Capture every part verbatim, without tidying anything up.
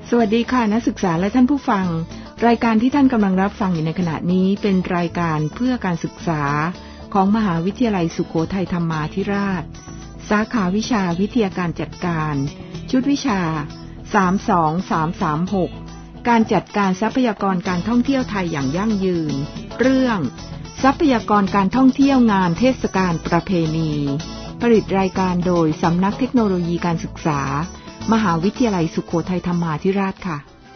สวัสดีค่ะนักศึกษาและท่านผู้ฟังรายการที่ท่านกำลังรับฟังอยู่ในขณะนี้เป็นรายการเพื่อการศึกษาของมหาวิทยาลัยสุโขทัยธรรมาธิราชสาขาวิชาวิทยาการจัดการชุดวิชาสาม สอง สาม สาม หกการจัดการทรัพยากรการท่องเที่ยวไทยอย่างยั่งยืนเรื่องทรัพยากรการท่องเที่ยวงานเทศกาลประเพณีผลิตรายการโดยสำนักเทคโนโลยีการศึกษามหาวิทยาลัยสุโขทัยธรรมาธิราชค่ะ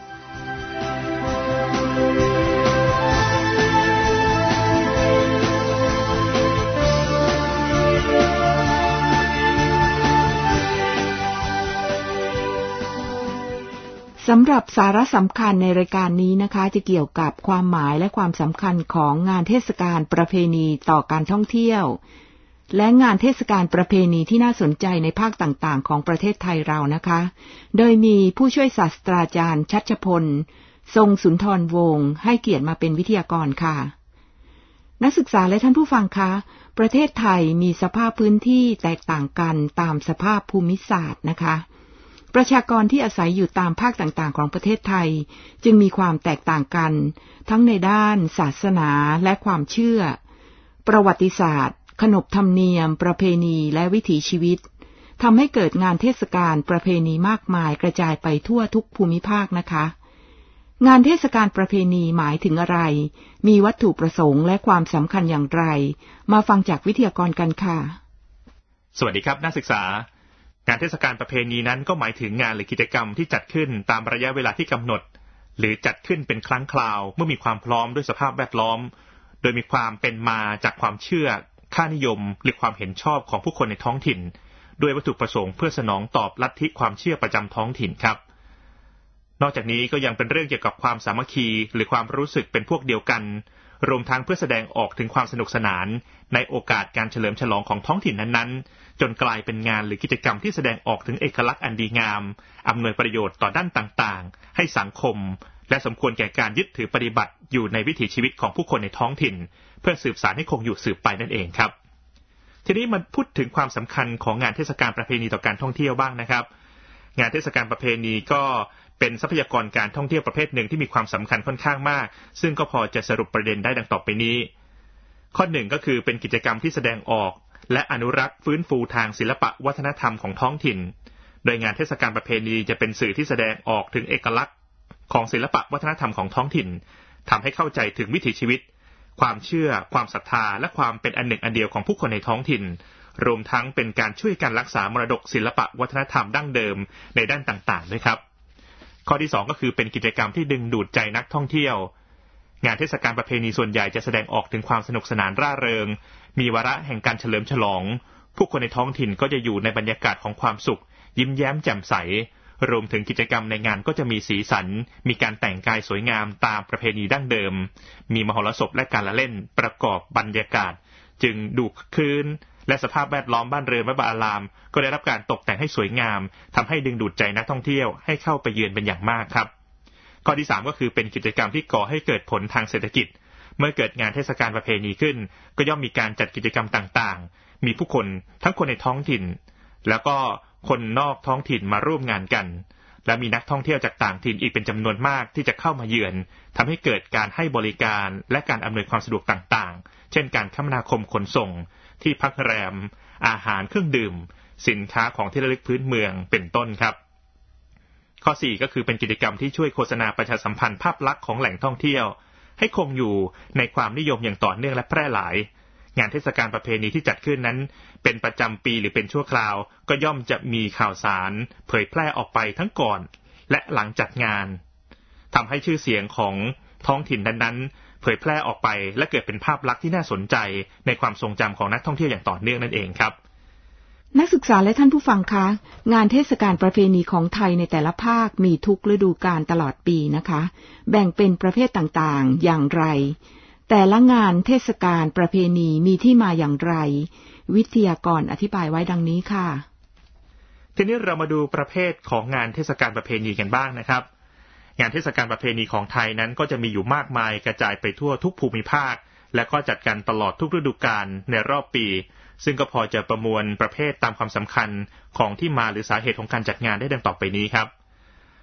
สำหรับสาระสำคัญในรายการนี้นะคะจะเกี่ยวกับความหมายและความสำคัญของงานเทศกาลประเพณีต่อการท่องเที่ยวและงานเทศกาลประเพณีที่น่าสนใจในภาคต่างๆของประเทศไทยเรานะคะโดยมีผู้ช่วยศาสตราจารย์ชัชพลทรงสุนทรวงศ์ให้เกียรติมาเป็นวิทยากรค่ะนักศึกษาและท่านผู้ฟังคะประเทศไทยมีสภาพพื้นที่แตกต่างกันตามสภาพภูมิศาสตร์นะคะประชากรที่อาศัยอยู่ตามภาคต่างๆของประเทศไทยจึงมีความแตกต่างกันทั้งในด้านศาสนาและความเชื่อประวัติศาสตร์ขนบธรรมเนียมประเพณีและวิถีชีวิตทำให้เกิดงานเทศกาลประเพณีมากมายกระจายไปทั่วทุกภูมิภาคนะคะงานเทศกาลประเพณีหมายถึงอะไรมีวัตถุประสงค์และความสำคัญอย่างไรมาฟังจากวิทยากรกันค่ะสวัสดีครับนักศึกษางานเทศกาลประเพณีนั้นก็หมายถึงงานหรือกิจกรรมที่จัดขึ้นตามระยะเวลาที่กำหนดหรือจัดขึ้นเป็นครั้งคราวเมื่อมีความพร้อมด้วยสภาพแวดล้อมโดยมีความเป็นมาจากความเชื่อค่านิยมหรือความเห็นชอบของผู้คนในท้องถิ่นด้วยวัตถุประสงค์เพื่อสนองตอบลัทธิความเชื่อประจำท้องถิ่นครับนอกจากนี้ก็ยังเป็นเรื่องเกี่ยวกับความสามัคคีหรือความรู้สึกเป็นพวกเดียวกันรวมทั้งเพื่อแสดงออกถึงความสนุกสนานในโอกาสการเฉลิมฉลองของท้องถิ่นนั้นๆจนกลายเป็นงานหรือกิจกรรมที่แสดงออกถึงเอกลักษณ์อันดีงามอำนวยประโยชน์ต่อด้านต่างๆให้สังคมและสมควรแก่การยึดถือปฏิบัติอยู่ในวิถีชีวิตของผู้คนในท้องถิ่นเพื่อสืบสานให้คงอยู่สืบไปนั่นเองครับทีนี้มาพูดถึงความสำคัญของงานเทศกาลประเพณีต่อการท่องเที่ยวบ้างนะครับงานเทศกาลประเพณีก็เป็นทรัพยากรการท่องเที่ยวประเภทหนึ่งที่มีความสำคัญค่อนข้างมากซึ่งก็พอจะสรุปประเด็นได้ดังต่อไปนี้ข้อหนึ่งก็คือเป็นกิจกรรมที่แสดงออกและอนุรักษ์ฟื้นฟูทางศิลปะวัฒนธรรมของท้องถิ่นโดยงานเทศกาลประเพณีจะเป็นสื่อที่แสดงออกถึงเอกลักษณ์ของศิลปะวัฒนธรรมของท้องถิ่นทำให้เข้าใจถึงวิถีชีวิตความเชื่อความศรัทธาและความเป็นอันหนึ่งอันเดียวของผู้คนในท้องถิ่นรวมทั้งเป็นการช่วยกันรักษามรดกศิลปะวัฒนธรรมดั้งเดิมในด้านต่างๆด้วยครับข้อที่สองก็คือเป็นกิจกรรมที่ดึงดูดใจนักท่องเที่ยวงานเทศกาลประเพณีส่วนใหญ่จะแสดงออกถึงความสนุกสนานร่าเริงมีวาระแห่งการเฉลิมฉลองผู้คนในท้องถิ่นก็จะอยู่ในบรรยากาศของความสุขยิ้มแย้มแจ่มใสรวมถึงกิจกรรมในงานก็จะมีสีสันมีการแต่งกายสวยงามตามประเพณีดั้งเดิมมีมหรสพและการละเล่นประกอบบรรยากาศจึงดูคืนและสภาพแวดล้อมบ้านเรือนวัดอารามก็ได้รับการตกแต่งให้สวยงามทำให้ดึงดูดใจนักท่องเที่ยวให้เข้าไปเยือนเป็นอย่างมากครับข้อที่สามก็คือเป็นกิจกรรมที่ก่อให้เกิดผลทางเศรษฐกิจเมื่อเกิดงานเทศกาลประเพณีขึ้นก็ย่อมมีการจัดกิจกรรมต่างๆมีผู้คนทั้งคนในท้องถิ่นแล้วก็คนนอกท้องถิ่นมาร่วมงานกันและมีนักท่องเที่ยวจากต่างถิ่นอีกเป็นจำนวนมากที่จะเข้ามาเยือนทำให้เกิดการให้บริการและการอำนวยความสะดวกต่างๆเช่นการคมนาคมขนส่งที่พักแรมอาหารเครื่องดื่มสินค้าของที่ระลึกพื้นเมืองเป็นต้นครับข้อสี่ก็คือเป็นกิจกรรมที่ช่วยโฆษณาประชาสัมพันธ์ภาพลักษณ์ของแหล่งท่องเที่ยวให้คงอยู่ในความนิยมอย่างต่อเนื่องและแพร่หลายงานเทศกาลประเพณีที่จัดขึ้นนั้นเป็นประจำปีหรือเป็นชั่วคราวก็ย่อมจะมีข่าวสารเผยแพร่ออกไปทั้งก่อนและหลังจัดงานทำให้ชื่อเสียงของท้องถิ่นนั้นๆเผยแพร่ออกไปและเกิดเป็นภาพลักษณ์ที่น่าสนใจในความทรงจำของนักท่องเที่ยวอย่างต่อเนื่องนั่นเองครับนักศึกษาและท่านผู้ฟังคะงานเทศกาลประเพณีของไทยในแต่ละภาคมีทุกฤดูกาลตลอดปีนะคะแบ่งเป็นประเภทต่างๆอย่างไรแต่ละงานเทศกาลประเพณีมีที่มาอย่างไรวิทยากรอธิบายไว้ดังนี้ค่ะทีนี้เรามาดูประเภทของงานเทศกาลประเพณีกันบ้างนะครับงานเทศกาลประเพณีของไทยนั้นก็จะมีอยู่มากมายกระจายไปทั่วทุกภูมิภาคและก็จัดกันตลอดทุกฤดูกาลในรอบปีซึ่งก็พอจะประมวลประเภทตามความสำคัญของที่มาหรือสาเหตุของการจัดงานได้ดังต่อไปนี้ครับ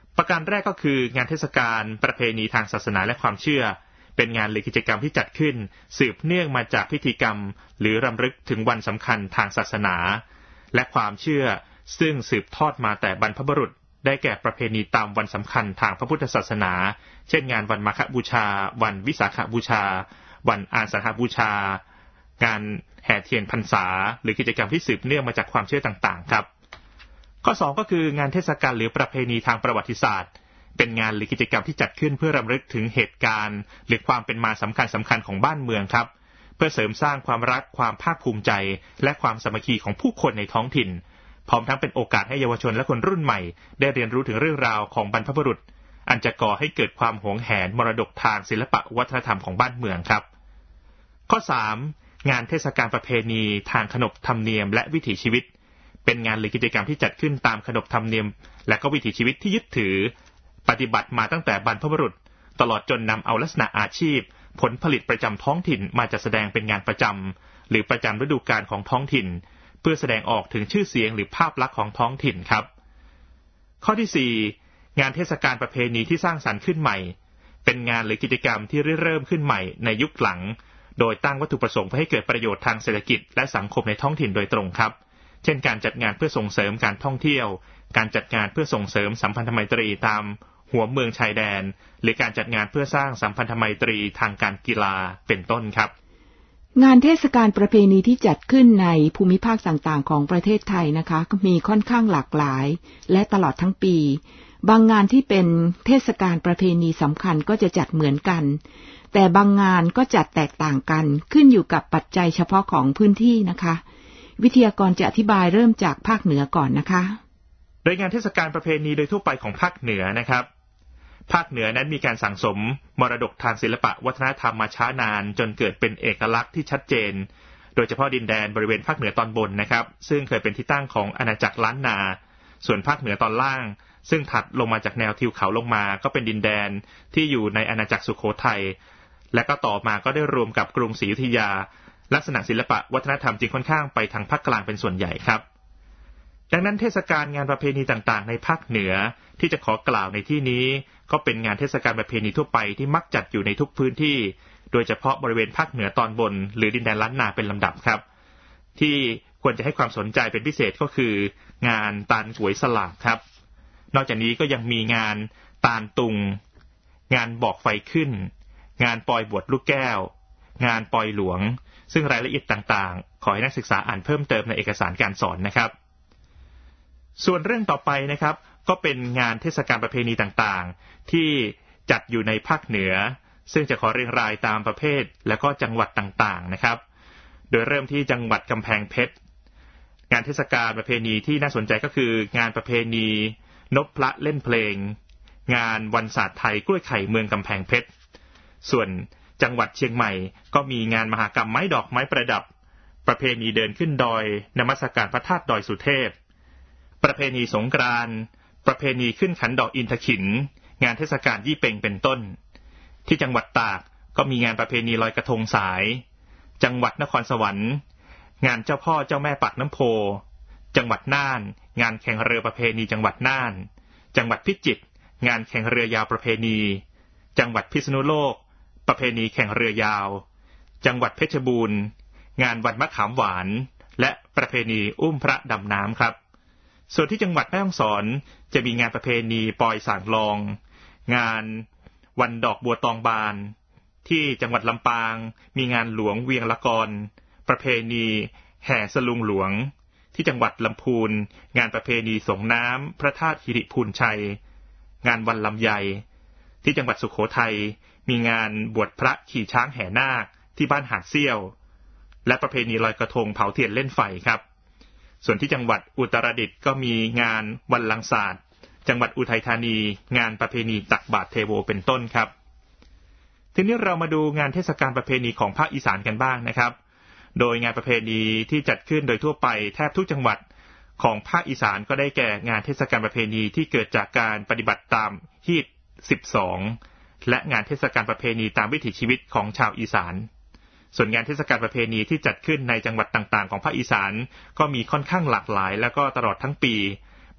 ประการแรกก็คืองานเทศกาลประเพณีทางศาสนาและความเชื่อเป็นงานหรือกิจกรรมที่จัดขึ้นสืบเนื่องมาจากพิธีกรรมหรือรำลึกถึงวันสำคัญทางศาสนาและความเชื่อซึ่งสืบทอดมาแต่บรรพบุรุษได้แก่ประเพณีตามวันสำคัญทางพระพุทธศาสนาเช่นงานวันมาฆบูชาวันวิสาขบูชาวันอาสาฬหบูชางานแห่เทียนพรรษาหรือกิจกรรมที่สืบเนื่องมาจากความเชื่อต่างๆครับข้อสองก็คืองานเทศกาลหรือประเพณีทางประวัติศาสตร์เป็นงานหรือกิจกรรมที่จัดขึ้นเพื่อรำลึกถึงเหตุการณ์หรือความเป็นมาสำคัญสำคัญของบ้านเมืองครับเพื่อเสริมสร้างความรักความภาคภูมิใจและความสามัคคีของผู้คนในท้องถิ่นพร้อมทั้งเป็นโอกาสให้เยาวชนและคนรุ่นใหม่ได้เรียนรู้ถึงเรื่องราวของบรรพบุรุษอันจะก่อให้เกิดความหวงแหนมรดกทางศิลปะวัฒนธรรมของบ้านเมืองครับข้อสามงานเทศกาลประเพณีทางขนบธรรมเนียมและวิถีชีวิตเป็นงานหรือกิจกรรมที่จัดขึ้นตามขนบธรรมเนียมและก็วิถีชีวิตที่ยึดถือปฏิบัติมาตั้งแต่บรรพบุรุษตลอดจนนำเอาลักษณะอาชีพผลผลิตประจำท้องถิ่นมาจัดแสดงเป็นงานประจำหรือประจำฤดูกาลของท้องถิ่นเพื่อแสดงออกถึงชื่อเสียงหรือภาพลักษณ์ของท้องถิ่นครับข้อที่สี่งานเทศกาลประเพณีที่สร้างสรรค์ขึ้นใหม่เป็นงานหรือกิจกรรมที่เริ่มขึ้นใหม่ในยุคหลังโดยตั้งวัตถุประสงค์เพื่อให้เกิดประโยชน์ทางเศรษฐกิจและสังคมในท้องถิ่นโดยตรงครับเช่นการจัดงานเพื่อส่งเสริมการท่องเที่ยวการจัดงานเพื่อส่งเสริมสัมพันธไมตรีตามหัวเมืองชายแดนหรือการจัดงานเพื่อสร้างสัมพันธไมตรีทางการกีฬาเป็นต้นครับงานเทศกาลประเพณีที่จัดขึ้นในภูมิภาคต่างๆของประเทศไทยนะคะก็มีค่อนข้างหลากหลายและตลอดทั้งปีบางงานที่เป็นเทศกาลประเพณีสำคัญก็จะจัดเหมือนกันแต่บางงานก็จัดแตกต่างกันขึ้นอยู่กับปัจจัยเฉพาะของพื้นที่นะคะวิทยากรจะอธิบายเริ่มจากภาคเหนือก่อนนะคะโดยงานเทศกาลประเพณีโดยทั่วไปของภาคเหนือนะครับภาคเหนือนั้นมีการสั่งสมมรดกทางศิลปะวัฒนธรรมมาช้านานจนเกิดเป็นเอกลักษณ์ที่ชัดเจนโดยเฉพาะดินแดนบริเวณภาคเหนือตอนบนนะครับซึ่งเคยเป็นที่ตั้งของอาณาจักรล้านนาส่วนภาคเหนือตอนล่างซึ่งถัดลงมาจากแนวทิวเขาลงมาก็เป็นดินแดนที่อยู่ในอาณาจักรสุโขทัยและก็ต่อมาก็ได้รวมกับกรุงศรีอยุธยาลักษณะศิลปะวัฒนธรรมจึงค่อนข้างไปทางภาคกลางเป็นส่วนใหญ่ครับดังนั้นเทศกาลงานประเพณีต่างๆในภาคเหนือที่จะขอกล่าวในที่นี้ก็เป็นงานเทศกาลประเพณีทั่วไปที่มักจัดอยู่ในทุกพื้นที่โดยเฉพาะบริเวณภาคเหนือตอนบนหรือดินแดนล้านนาเป็นลำดับครับที่ควรจะให้ความสนใจเป็นพิเศษก็คืองานตาลหวยสลากครับนอกจากนี้ก็ยังมีงานตาลตุงงานบอกไฟขึ้นงานปอยบวชลูกแก้วงานปอยหลวงซึ่งรายละเอียดต่างๆขอให้นักศึกษาอ่านเพิ่มเติมในเอกสารการสอนนะครับส่วนเรื่องต่อไปนะครับก็เป็นงานเทศกาลประเพณีต่างๆที่จัดอยู่ในภาคเหนือซึ่งจะขอเรียงรายตามประเภทและก็จังหวัดต่างๆนะครับโดยเริ่มที่จังหวัดกำแพงเพชรงานเทศกาลประเพณีที่น่าสนใจก็คืองานประเพณีนพพระเล่นเพลงงานวันศาสตร์ไทยกล้วยไข่เมืองกำแพงเพชรส่วนจังหวัดเชียงใหม่ก็มีงานมหกรรมไม้ดอกไม้ประดับประเพณีเดินขึ้นดอยนมัสการพระธาตุดอยสุเทพประเพณีสงกรานต์ประเพณีขึ้นขันดอกอินทขินงานเทศกาลยี่เป่งเป็นต้นที่จังหวัดตากก็มีงานประเพณีลอยกระทงสายจังหวัดนครสวรรค์งานเจ้าพ่อเจ้าแม่ปากน้ำโพจังหวัดน่านงานแข่งเรือประเพณีจังหวัดน่านจังหวัดพิจิตรงานแข่งเรือยาวประเพณีจังหวัดพิษณุโลกประเพณีแข่งเรือยาวจังหวัดเพชรบูรณ์งานวันมะขามหวานและประเพณีอุ้มพระดำน้ำครับส่วนที่จังหวัดแม่ฮ่องสอนจะมีงานประเพณีปอยส่างลองงานวันดอกบัวตองบานที่จังหวัดลำปางมีงานหลวงเวียงละกรประเพณีแห่สลุงหลวงที่จังหวัดลำพูนงานประเพณีส่งน้ำพระธาตุหิริพูนชัยงานวันลำไยที่จังหวัดสุโขทัยมีงานบวชพระขี่ช้างแห่นาคที่บ้านหาดเซี่ยวและประเพณีลอยกระทงเผาเทียนเล่นไฟครับส่วนที่จังหวัดอุตรดิตถ์ก็มีงานวันลังศาสตร์จังหวัดอุทัยธานีงานประเพณีตักบาตรเทโวเป็นต้นครับทีนี้เรามาดูงานเทศกาลประเพณีของภาคอีสานกันบ้างนะครับโดยงานประเพณีที่จัดขึ้นโดยทั่วไปแทบทุกจังหวัดของภาคอีสานก็ได้แก่งานเทศกาลประเพณีที่เกิดจากการปฏิบัติตามฮีตสิบสองและงานเทศกาลประเพณีตามวิถีชีวิตของชาวอีสานส่วนงานเทศกาลประเพณีที่จัดขึ้นในจังหวัดต่างๆของภาคอีสานก็มีค่อนข้างหลากหลายและก็ตลอดทั้งปี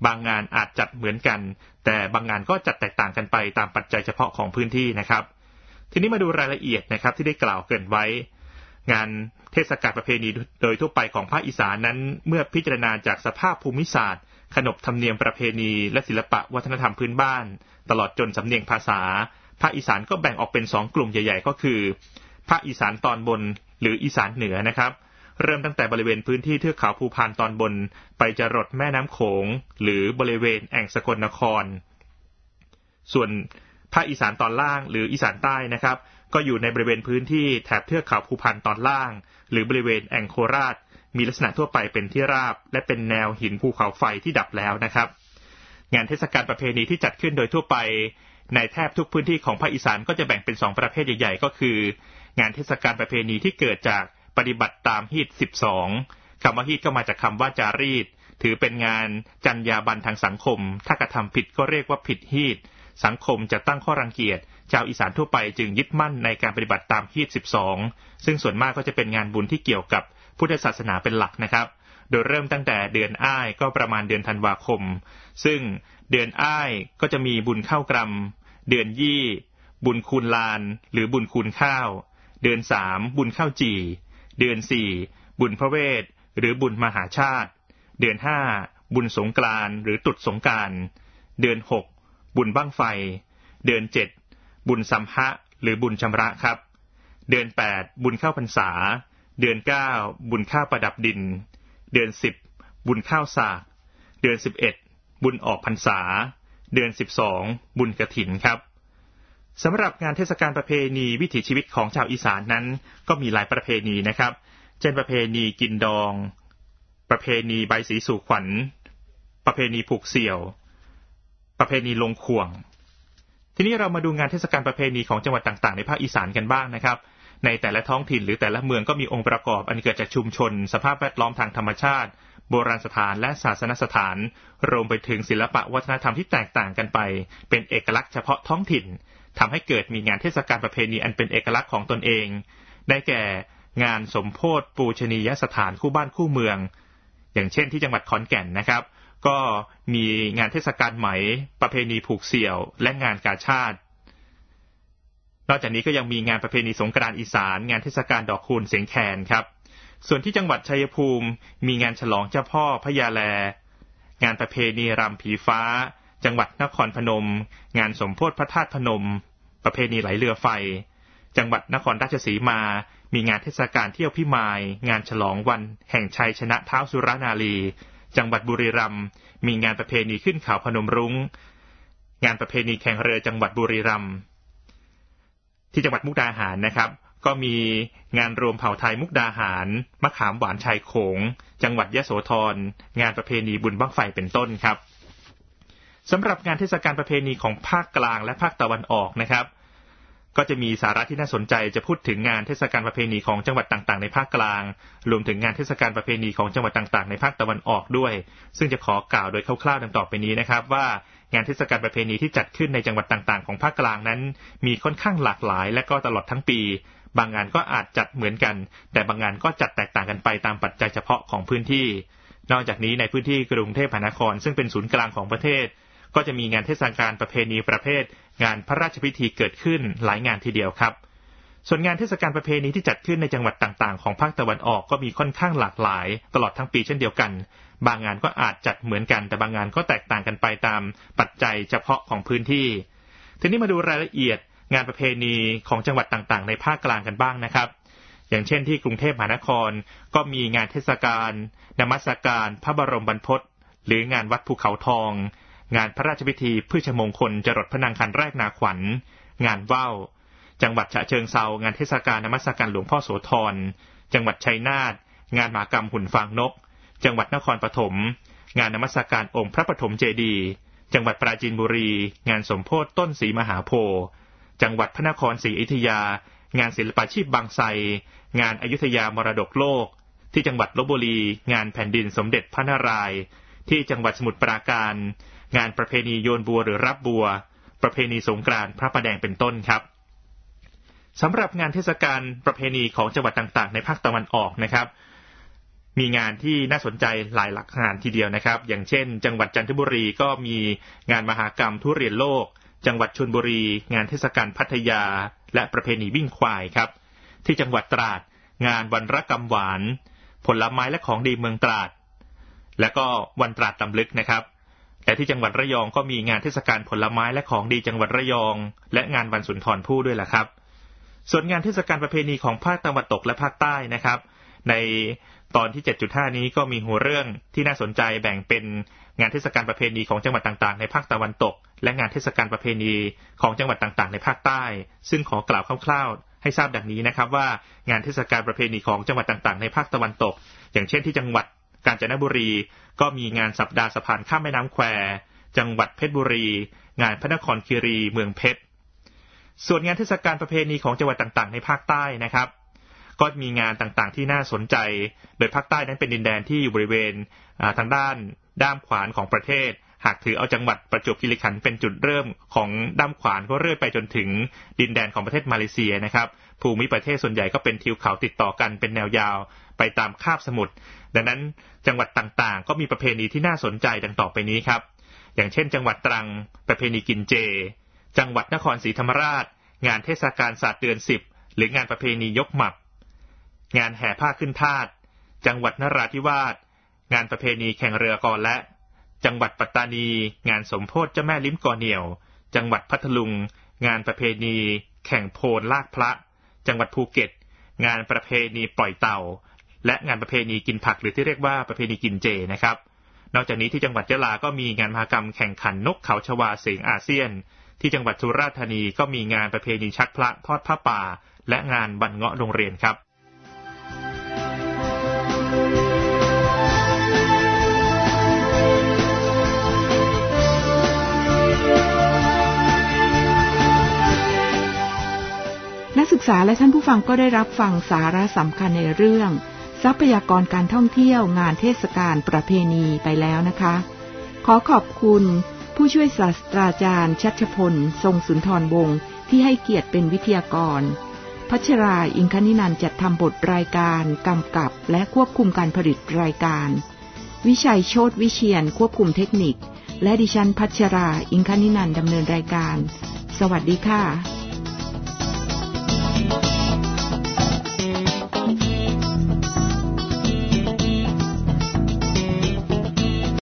บางงานอาจจัดเหมือนกันแต่บางงานก็จัดแตกต่างกันไปตามปัจจัยเฉพาะของพื้นที่นะครับทีนี้มาดูรายละเอียดนะครับที่ได้กล่าวเกริ่นไว้งานเทศกาลประเพณีโดยทั่วไปของภาคอีสานนั้นเมื่อพิจารณาจากสภาพภูมิศาสตร์ขนบธรรมเนียมประเพณีและศิลปะวัฒนธรรมพื้นบ้านตลอดจนสำเนียงภาษาภาคอีสานก็แบ่งออกเป็นสองกลุ่มใหญ่ๆก็คือภาคอีสานตอนบนหรืออีสานเหนือนะครับเริ่มตั้งแต่บริเวณพื้นที่เทือกเขาภูพานตอนบนไปจรดแม่น้ำโขงหรือบริเวณแอ่งสกลนครส่วนภาคอีสานตอนล่างหรืออีสานใต้นะครับก็อยู่ในบริเวณพื้นที่แถบเทือกเขาภูพานตอนล่างหรือบริเวณแอ่งโคราชมีลักษณะทั่วไปเป็นที่ราบและเป็นแนวหินภูเขาไฟที่ดับแล้วนะครับงานเทศกาลประเพณีที่จัดขึ้นโดยทั่วไปในแทบทุกพื้นที่ของภาคอีสานก็จะแบ่งเป็นสองประเภทใหญ่ๆก็คืองานเทศกาลประเพณีที่เกิดจากปฏิบัติตามฮีตสิบสองคำว่าฮีตก็มาจากคำว่าจารีตถือเป็นงานจรรยาบรรณทางสังคมถ้ากระทำผิดก็เรียกว่าผิดฮีตสังคมจะตั้งข้อรังเกียจชาวอีสานทั่วไปจึงยึดมั่นในการปฏิบัติตามฮีตสิบสองซึ่งส่วนมากก็จะเป็นงานบุญที่เกี่ยวกับพุทธศาสนาเป็นหลักนะครับโดยเริ่มตั้งแต่เดือนอ้ายก็ประมาณเดือนธันวาคมซึ่งเดือนอ้ายก็จะมีบุญข้าวกรำเดือนยี่บุญคูณลานหรือบุญคูณข้าวเดือนสามบุญข้าวจี่เดือนสี่บุญพระเวทหรือบุญมหาชาติเดือนห้าบุญสงกรานต์หรือตรุษสงกรานต์เดือนหกบุญบั้งไฟเดือนเจ็ดบุญสัมภะหรือบุญชำระครับเดือนแปดบุญเข้าพรรษาเดือนเก้าบุญข้าวประดับดินเดือนสิบบุญข้าวสากเดือนสิบเอ็ดบุญออกพรรษาเดือนสิบสองบุญกฐินครับสำหรับงานเทศกาลประเพณีวิถีชีวิตของชาวอีสานนั้นก็มีหลายประเพณีนะครับเช่นประเพณีกินดองประเพณีใบสีสู่ขวัญประเพณีผูกเสี่ยวประเพณีลงข่วงทีนี้เรามาดูงานเทศกาลประเพณีของจังหวัดต่างๆในภาคอีสานกันบ้างนะครับในแต่ละท้องถิ่นหรือแต่ละเมืองก็มีองค์ประกอบอันเกิดจากชุมชนสภาพแวดล้อมทางธรรมชาติโบราณสถานและศาสนสถานรวมไปถึงศิลปะวัฒนธรรมที่แตกต่างกันไปเป็นเอกลักษณ์เฉพาะท้องถิ่นทำให้เกิดมีงานเทศกาลประเพณีอันเป็นเอกลักษณ์ของตนเองได้แก่งานสมโภชปูชนียสถานคู่บ้านคู่เมืองอย่างเช่นที่จังหวัดขอนแก่นนะครับก็มีงานเทศกาลไหมประเพณีผูกเสี่ยวและงานกาชาดนอกจากนี้ก็ยังมีงานประเพณีสงกรานต์อีสานงานเทศกาลดอกคูณเสียงแคนครับส่วนที่จังหวัดชัยภูมิมีงานฉลองเจ้าพ่อพญาแลงานประเพณีรำผีฟ้าจังหวัดนครพนมงานสมโภชพระธาตุพนมประเพณีไหลเรือไฟจังหวัดนครราชสีมามีงานเทศกาลเที่ยวพิมายงานฉลองวันแห่งชัยชนะท้าวสุรนารีจังหวัดบุรีรัมย์มีงานประเพณีขึ้นเขาพนมรุ้งงานประเพณีแข่งเรือจังหวัดบุรีรัมย์ที่จังหวัดมุกดาหารนะครับก็มีงานรวมเผ่าไทยมุกดาหารมะขามหวานชายโขงจังหวัดยโสธรงานประเพณีบุญบั้งไฟเป็นต้นครับสำหรับงานเทศกาลประเพณีของภาคกลางและภาคตะวันออกนะครับก็จะมีสาระที่น่าสนใจจะพูดถึงงานเทศกาลประเพณีของจังหวัดต่างๆในภาคกลางรวมถึงงานเทศกาลประเพณีของจังหวัดต่างๆในภาคตะวันออกด้วยซึ่งจะขอกล่าวโดยคร่าวๆดังต่อไปนี้นะครับว่างานเทศกาลประเพณีที่จัดขึ้นในจังหวัดต่างๆของภาคกลางนั้นมีค่อนข้างหลากหลายและก็ตลอดทั้งปีบางงานก็อาจจัดเหมือนกันแต่บางงานก็จัดแตกต่างกันไปตามปัจจัยเฉพาะของพื้นที่นอกจากนี้ในพื้นที่กรุงเทพมหานครซึ่งเป็นศูนย์กลางของประเทศก็จะมีงานเทศกาลประเพณีประเภทงานพระราชพิธีเกิดขึ้นหลายงานทีเดียวครับส่วนงานเทศกาลประเพณีที่จัดขึ้นในจังหวัดต่างๆของภาคตะวันออกก็มีค่อนข้างหลากหลายตลอดทั้งปีเช่นเดียวกันบางงานก็อาจจัดเหมือนกันแต่บางงานก็แตกต่างกันไปตามปัจจัยเฉพาะของพื้นที่ทีนี้มาดูรายละเอียดงานประเพณีของจังหวัดต่างๆในภาคกลางกันบ้างนะครับอย่างเช่นที่กรุงเทพมหานครก็มีงานเทศกาลนมัสการพระบรมบรรพตหรืองานวัดภูเขาทองงานพระราชพิธีพฤชมงคลจรดพระนางคันแรกนาขวัญงานว่าวจังหวัดฉะเชิงเทรางานเทศกาลนมัสการหลวงพ่อโสธรจังหวัดชัยนาทงานมหกรรมหุ่นฟางนกจังหวัดนครปฐมงานนมัสการองค์พระปฐมเจดีย์จังหวัดปราจีนบุรีงานสมโภชต้นศรีมหาโพธิ์จังหวัดพระนครศรีอยุธยางานศิลปาชีพบางไทรงานอยุธยามรดกโลกที่จังหวัดลพบุรีงานแผ่นดินสมเด็จพระนารายณ์ที่จังหวัดสมุทรปราการงานประเพณีโยนบัวหรือรับบัวประเพณีสงกรานต์พระประแดงเป็นต้นครับสำหรับงานเทศกาลประเพณีของจังหวัดต่างๆในภาคตะวันออกนะครับมีงานที่น่าสนใจหลายหลักงานทีเดียวนะครับอย่างเช่นจังหวัดจันทบุรีก็มีงานมหกรรมทุเรียนโลกจังหวัดชลบุรีงานเทศกาลพัทยาและประเพณีวิ่งควายครับที่จังหวัดตราดงานวันรกำหวานผลไม้และของดีเมืองตราดและก็วันตราดรำลึกนะครับแต่ที่จังหวัดระยองก็มีงานเทศกาลผลไม้และของดีจังหวัดระยองและงานวันสุนทรภู่ด้วยล่ะครับส่วนงานเทศกาลประเพณีของภาคตะวันตกและภาคใต้นะครับในตอนที่ เจ็ดจุดห้า นี้ก็มีหัวเรื่องที่น่าสนใจแบ่งเป็นงานเทศกาลประเพณีของจังหวัดต่างๆในภาคตะวันตกและงานเทศกาลประเพณีของจังหวัดต่างๆในภาคใต้ซึ่งขอกล่าวคร่าวๆให้ทราบดังนี้นะครับว่างานเทศกาลประเพณีของจังหวัดต่างๆในภาคตะวันตกอย่างเช่นที่จังหวัดกาญจนบุรีก็มีงานสัปดาห์สะพานข้ามแม่น้ำแควจังหวัดเพชรบุรีงานพระนครคีรีเมืองเพชรส่วนงานเทศกาลประเพณีของจังหวัดต่างๆในภาคใต้นะครับก็มีงานต่างๆที่น่าสนใจโดยภาคใต้นั้นเป็นดินแดนที่อยู่บริเวณทางด้านด้ามขวานของประเทศหากถือเอาจังหวัดประจวบคีรีขันธ์เป็นจุดเริ่มของด้ามขวานก็เรื่อยไปจนถึงดินแดนของประเทศมาเลเซียนะครับภูมิประเทศส่วนใหญ่ก็เป็นทิวเขาติดต่อกันเป็นแนวยาวไปตามคาบสมุทรดังนั้นจังหวัดต่างๆก็มีประเพณีที่น่าสนใจดังต่อไปนี้ครับอย่างเช่นจังหวัดตรังประเพณีกินเจจังหวัดนครศรีธรรมราชงานเทศกาลศาสตร์เดือนสิบหรืองานประเพณียกหมับงานแห่ผ้าขึ้นธาตุจังหวัดนราธิวาสงานประเพณีแข่งเรือกอและจังหวัดปัตตานีงานสมโภชเจ้าแม่ลิ้มกอเหนี่ยวจังหวัดพัทลุงงานประเพณีแข่งโพลลากพระจังหวัดภูเก็ตงานประเพณีปล่อยเต่าและงานประเพณีกินผักหรือที่เรียกว่าประเพณีกินเจนะครับนอกจากนี้ที่จังหวัดยะลาก็มีงานมหกรรมแข่งขันนกเขาชวาเสียงอาเซียนที่จังหวัดสุราษฎร์ธานีก็มีงานประเพณีชักพระทอดผ้าป่าและงานวันเงาะโรงเรียนครับนักศึกษาและท่านผู้ฟังก็ได้รับฟังสาระสำคัญในเรื่องทรัพยากรการท่องเที่ยวงานเทศกาลประเพณีไปแล้วนะคะขอขอบคุณผู้ช่วยศาสตราจารย์ชัชพลทรงสุนทรวงศ์ที่ให้เกียรติเป็นวิทยากรพัชราอินคณินันท์จัดทำบทรายการกำกับและควบคุมการผลิตรายการวิชัยโชติวิเชียรควบคุมเทคนิคและดิฉันพัชราอินคณินันท์ดำเนินรายการสวัสดีค่ะ